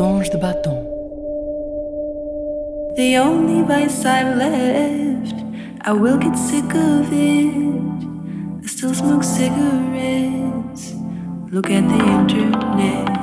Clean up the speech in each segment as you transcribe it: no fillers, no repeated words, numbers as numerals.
Tons de Batom. The only vice I've left, I will get sick of it. I still smoke cigarettes, look at the internet.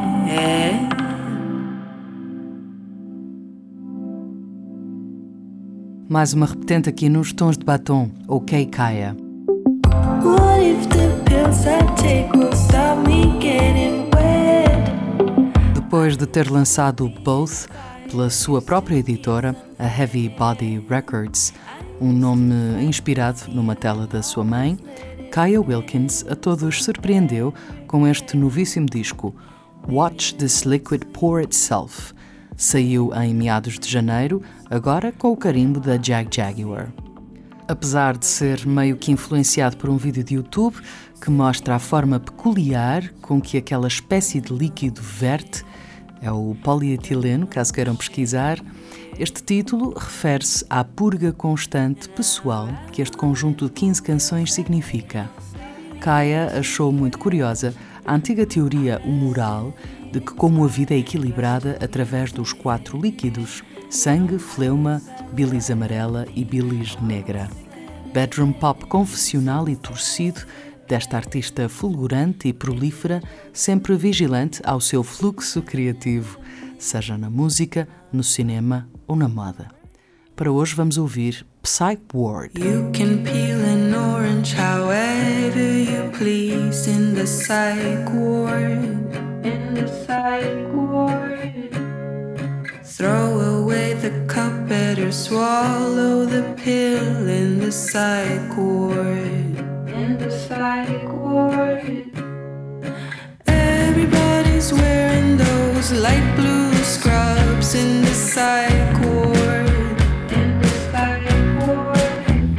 Mais uma repetente aqui nos Tons de Batom, OK Kaya. What if the pills I take will stop me getting wet? Depois de ter lançado Both pela sua própria editora, a Heavy Body Records, um nome inspirado numa tela da sua mãe, Kaya Wilkins a todos surpreendeu com este novíssimo disco, Watch This Liquid Pour Itself. Saiu em meados de janeiro, agora com o carimbo da Jaguar. Apesar de ser meio que influenciado por um vídeo de YouTube que mostra a forma peculiar com que aquela espécie de líquido verte, é o polietileno, caso queiram pesquisar, este título refere-se à purga constante pessoal que este conjunto de 15 canções significa. Kaya achou muito curiosa a antiga teoria humoral de que como a vida é equilibrada através dos 4 líquidos, sangue, fleuma, bilis amarela e bilis negra. Bedroom pop confessional e torcido desta artista fulgurante e prolífera, sempre vigilante ao seu fluxo criativo, seja na música, no cinema ou na moda. Para hoje vamos ouvir Psych Ward. You can peel an orange however you please in the psych ward. In the psych ward. Throw away the cup, better swallow the pill in the psych ward. In the psych ward. Everybody's wearing those light blue scrubs in the psych ward. In the psych ward.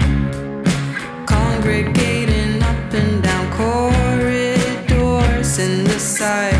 Congregating up and down corridors in the psych